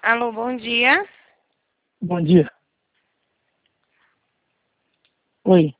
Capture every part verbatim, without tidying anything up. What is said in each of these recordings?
Alô, bom dia. Bom dia. Oi.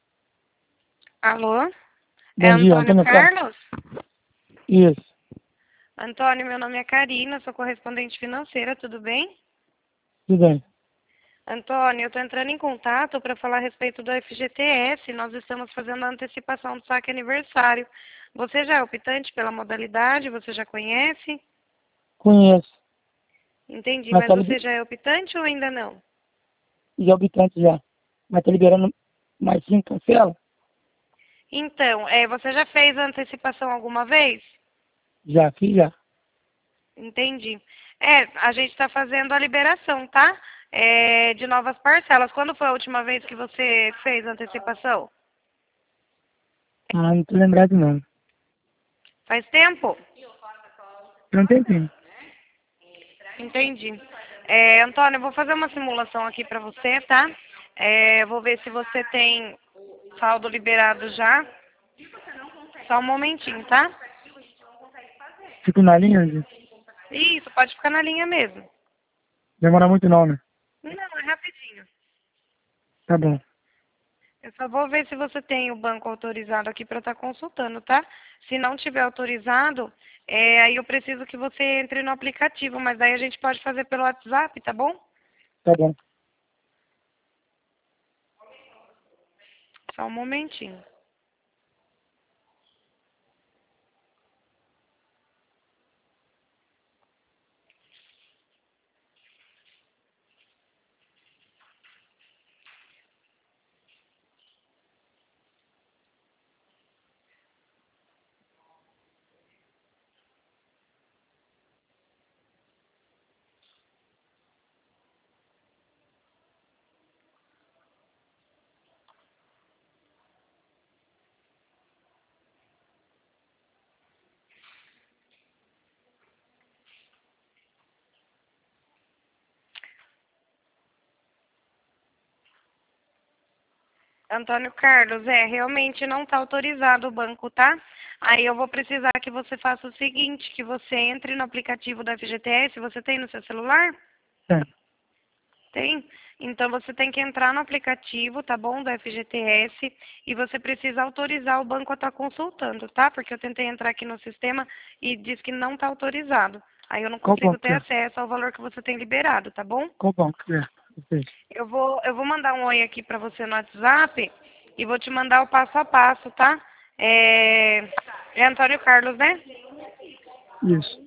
Alô? É Bom dia, Antônio Antônio Carlos. Carlos? Isso. Antônio, meu nome é Karina, sou correspondente financeira, tudo bem? Tudo bem. Antônio, eu estou entrando em contato para falar a respeito do F G T S. Nós estamos fazendo a antecipação do saque aniversário. Você já é optante pela modalidade? Você já conhece? Conheço. Entendi, Mas mas tá você liber... já é optante ou ainda não? já habitante já. Mas tá liberando mais cinco parcelas? Então, é, você já fez a antecipação alguma vez? Já, fiz já. Entendi. É, a gente está fazendo a liberação, tá? É, de novas parcelas. Quando foi a última vez que você fez a antecipação? Ah, não tô lembrado não. Faz tempo? Não tem tempo. Entendi. É, Antônio, eu vou fazer uma simulação aqui para você, tá? É, vou ver se você tem saldo liberado já. Só um momentinho, tá? Fico na linha, gente. Isso, pode ficar na linha mesmo. Demora muito não, né? Não, é rapidinho. Tá bom. Eu só vou ver se você tem o banco autorizado aqui para estar consultando, tá? Se não tiver autorizado, é, aí eu preciso que você entre no aplicativo, mas aí a gente pode fazer pelo WhatsApp, tá bom? Tá bom. Só um momentinho. Antônio Carlos, é, realmente não está autorizado o banco, tá? Aí eu vou precisar que você faça o seguinte, que você entre no aplicativo da F G T S, você tem no seu celular? É. Tem? Então você tem que entrar no aplicativo, tá bom, da F G T S, e você precisa autorizar o banco a estar consultando, tá? Porque eu tentei entrar aqui no sistema e diz que não está autorizado. Aí eu não Qual consigo banco que ter é? acesso ao valor que você tem liberado, tá bom? Qual banco que é? Ok. Eu vou, eu vou mandar um oi aqui para você no WhatsApp e vou te mandar o passo a passo, tá? É, é Antônio Carlos, né? Isso.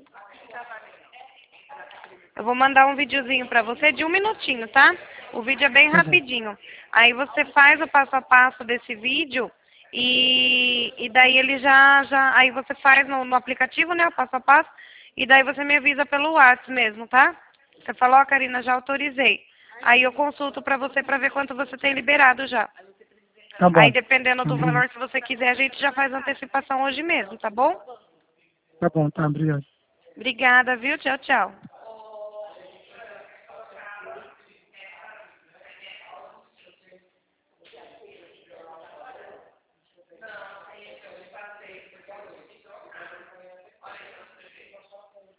Eu vou mandar um videozinho para você de um minutinho, tá? O vídeo é bem Tá bom. rapidinho. Aí você faz o passo a passo desse vídeo e, e daí ele já, já, aí você faz no, no aplicativo, né, o passo a passo, e daí você me avisa pelo WhatsApp mesmo, tá? Você falou, ó, Karina, já autorizei. Aí eu consulto para você para ver quanto você tem liberado já. Tá Aí bom. dependendo do Obrigado. valor que você quiser, a gente já faz a antecipação hoje mesmo, tá bom? Tá bom, tá. Obrigado. Obrigada, viu? Tchau, tchau.